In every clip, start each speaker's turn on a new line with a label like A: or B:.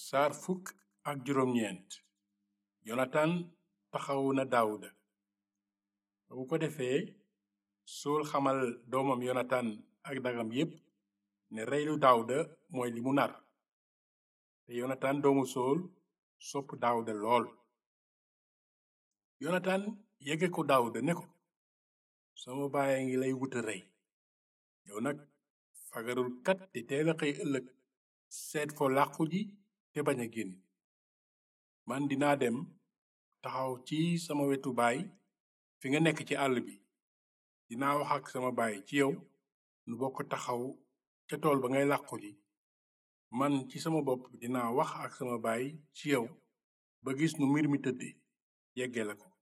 A: saar fukk ak juróom-ñeent yonatan taxawu na daawuda ba mu ko defee sool xamal doomam yonatan ak dagam yépp ne reylu daawuda mooy li mu nar te yonatan doomu sool sopp daawuda lool. yonatan yege ko daawuda ne ko sama baay a ngi lay wuta rey yow nag fagarul kat te teel a xëy ëllëg seet fo làqu ji te bañ a génn man dinaa dem taxaw ci sama wetu baay fi nga nekk ci àll bi dinaa wax ak sama baay ci yow nu bokk taxaw ca tool ba ngay làqu ji man ci sama bopp dinaa wax ak sama baay ci yow ba gis nu mbir mi tëdde yeggee la ko.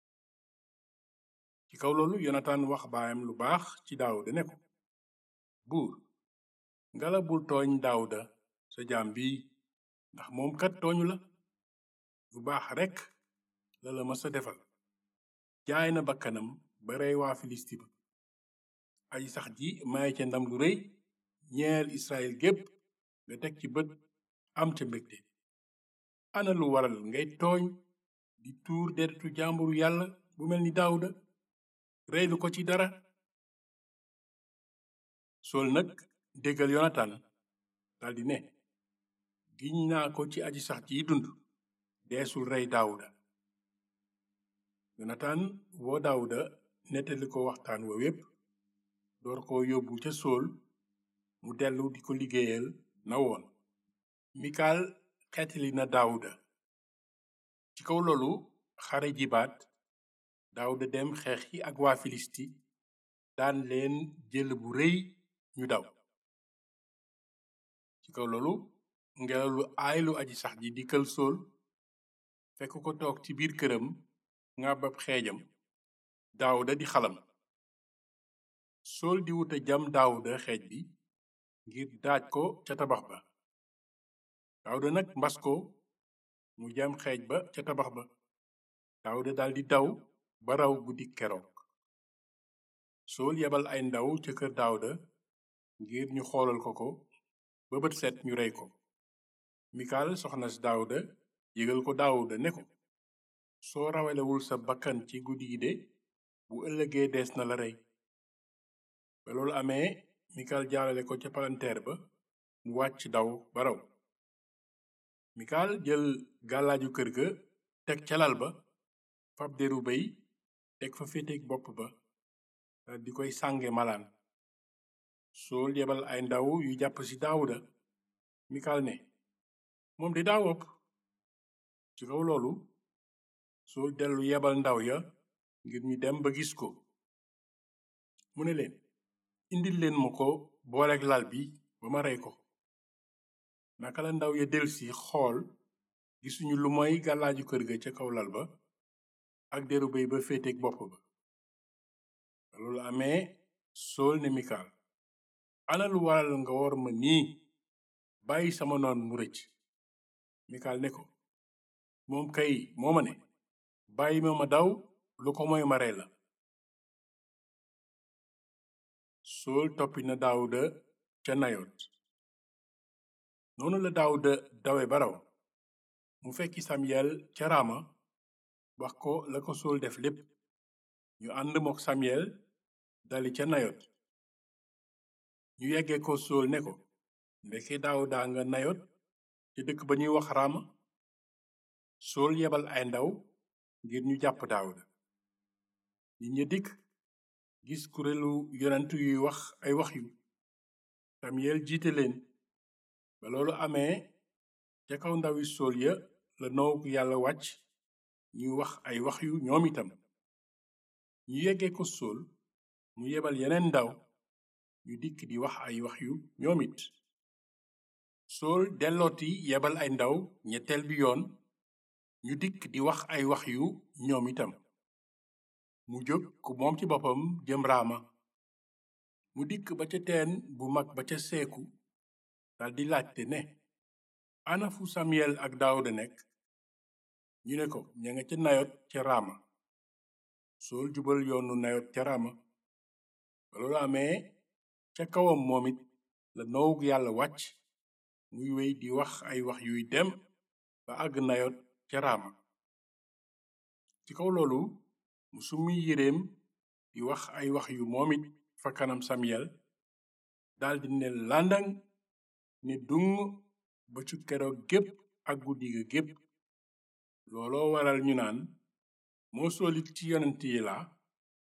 A: ci kaw loolu yonatan wax baayam lu baax ci daawuda ne ko buur ngala bul tooñ daawuda sa jaam bii ndax moom kat tooñu la lu baax rekk la la masa defal jaay na bakkanam ba rey waa filisti ba aji sax ji may ca ndam lu rëy ñeel israel gépp nga teg ci bët am ca mbégte ana lu waral ngay tooñ di tuur deretu jàmburu yàlla bu mel ni daawuda reylu ko ci dara. sool nag déggal yonatan daldi ne giñ naa ko ci aji sax ji dund deesul rey daawuda. yonatan woo daawuda nettali ko waxtaan wa wépp door ko yóbbu ca sool mu dellu di ko liggéeyal na woon. mikal xeetali na daawuda. ci kaw loolu xare jibaat daawuda dem xeexi ak waa filisti daan leen jël bu rëy ñu daw. ci kaw loolu ngelaw lu aay lu aji sax ji dikkal sool fekk ko toog ci biir këram ngàbbab xeejam daawuda di xalam. sool di wuta jam daawuda xeej bi ngir daaj ko ca tabax ba. daawuda nag mbas ko mu jam xeej ba ca tabax ba. daawuda daldi daw ba raw guddi keroog. sool yebal ay ndaw ca kër daawuda ngir ñu xoolal ko ko ba bët set ñu rey ko. mikal soxna si daawuda yëgal ko daawuda ne ko soo rawalewul sa bakkan ci guddi gi de bu ëllëgee dees na la rey. ba loolu amee mikal jaarale ko ca palanteer ba mu wàcc daw ba raw. mikal jël gàllaaju kër ga teg ca lal ba fab deru béy teg fa féeteeg bopp ba di koy sànge malaan. sool yebal ay ndaw yu jàpp ci daawuda. mikal ne moom de daa wopp. ci kaw loolu sool dellu yebal ndaw ya ngir ñu dem ba gis ko. mu ne leen indil leen ma ko booleeg lal bi ba ma rey ko. naka la ndaw ya delsi xool gisuñu lu moy gàllaaju kër ga ca kaw lal ba ak deru béy ba féeteeg bopp ba. loolu amee sool ne mikal ana lu waral nga wor ma nii bàyyi sama noon mu rëcc. mikal ne ko moom kay moo ma ne bàyyi ma daw lu ko moy ma rey la. sool toppi na daawuda ca nayot. noonu la daawuda dawe ba raw mu fekki samyel ca raama wax ko la ko sool def lépp. ñu ànd mook samyel dali ca nayot. ñu yeggee ko sool ne ko ndeke daawuda nga nayot ci dëkk ba ñuy wax raama. sool yebal ay ndaw ngir ñu jàpp daawuda. nit ña dikk gis kuréelu yonent yuy wax ay wax yu samyel jiite leen. ba loolu amee ca kaw ndawi sool ya la noowu yàlla wàcc ñuy wax ay wax yu ñoom itam. ñu yeggee ko sool mu yebal yeneen ndaw ñu dikk di wax ay wax yu ñoom it. sool dellooti yebal ay ndaw ñetteel bi yoon ñu dikk di wax ay wax yu ñoom itam. mu jóg ku moom ci boppam jëm raama. mu dikk ba ca teen bu mag ba ca seeku daldi laajte ne ana fu samyel ak daawuda nekk. ñu ne ko ña nga ca nayot ca raama. sool jubal yoonu nayot ca raama. ba loolu amee ca kawam moom it la noowu yàlla wàcc muy wéy di wax ay wax yuy dem ba àgg Nayot ca Raama. ci kaw loolu mu summi yéreem di wax ay wax yu moomit fa kanam Samuyel daldi ne làndang ne dung bëccu keroog gépp ak guddi ga gépp. looloo waral ñu naan moo soolit ci yonent yi la